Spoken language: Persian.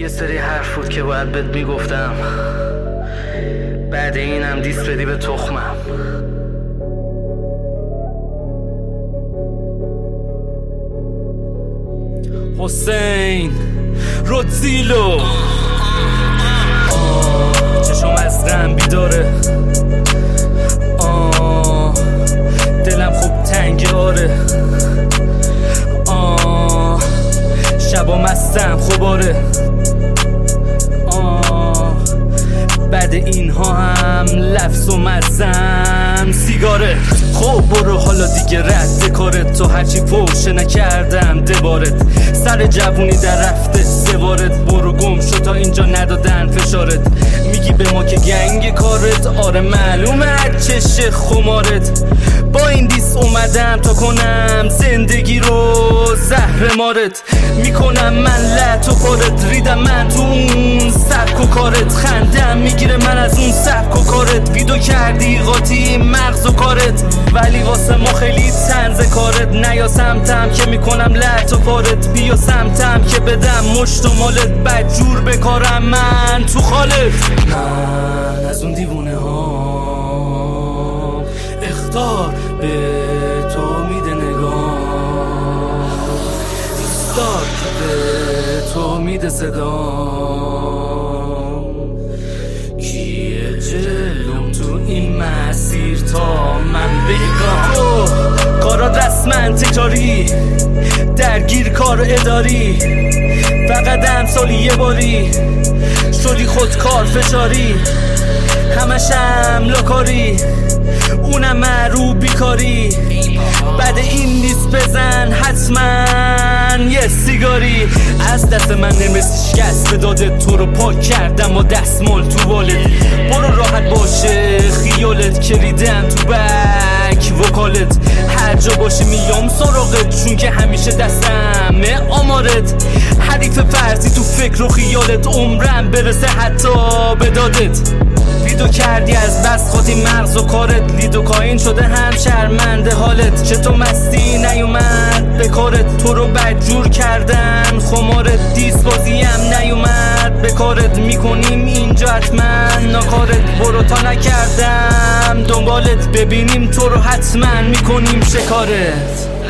یه سری حرف بود که باید بهت میگفتم، بعد اینم دیس بدی به تخمم. حسین رودزیلو چشم از غم بیداره، دلم خوب تنگه آره، شبا مستم خوباره، بعد اینها هم لفظ و مزم سیگاره. خب برو حالا دیگه رد کارت، تو هرچی فوشه نکردم دبارت، سر جوونی در رفته سوارت، برو گم شو تا اینجا ندادن فشارت. میگی به ما که گنگ کارت، آره معلومه چش خمارت. با این دیس اومدم تا کنم زندگی رو زهر مارت، میکنم من لط و پارت، ریدم من تو اون سبک و کارت، خندم میگیره من از اون سبک و کارت، ویدو کردی قاطی مغز و کارت، ولی واسه ما خیلی طنز کارت. نیا سمتم که میکنم لط و پارت، بیا سمتم که بدم مشت و مالت، بدجور بکارم من تو خالت. من از اون دیوونه ها اختار به تو میده نگاه، دوستار که به تو میده صدام، کیه جلوم تو این مسیر تا من بگم. تو کارات رسمن تکراری، درگیر کار اداری، فقط امسالی یه باری شدی خودکار فشاری، همشم لاکاری، اونم معروف بیکاری. بعد این نیست بزن حتما یه سیگاری، از دست من نمیسی شکست به داده، تو رو پاک کردم و دستمال تو والت. برو راحت باشه خیالت که ریدم تو بک وکالت، هر جا باشی میام سراغت، چون که همیشه دستمه آمارت. حریف فرضی تو فکر و خیالت، عمرم برسه حتی به دادت. ویدو کردی از بس خاطی مغز و کارت، لیدو کاین شده هم شرمنده حالت، که تو مستی نیومد به کارت، تو رو بدجور کردن خمارت، دیس بازی هم نیومد به کارت، میکنیم اینجا حتما ناکارت. برو تا نکردم دنبالت، ببینیم تو رو حتما میکنیم شکارت.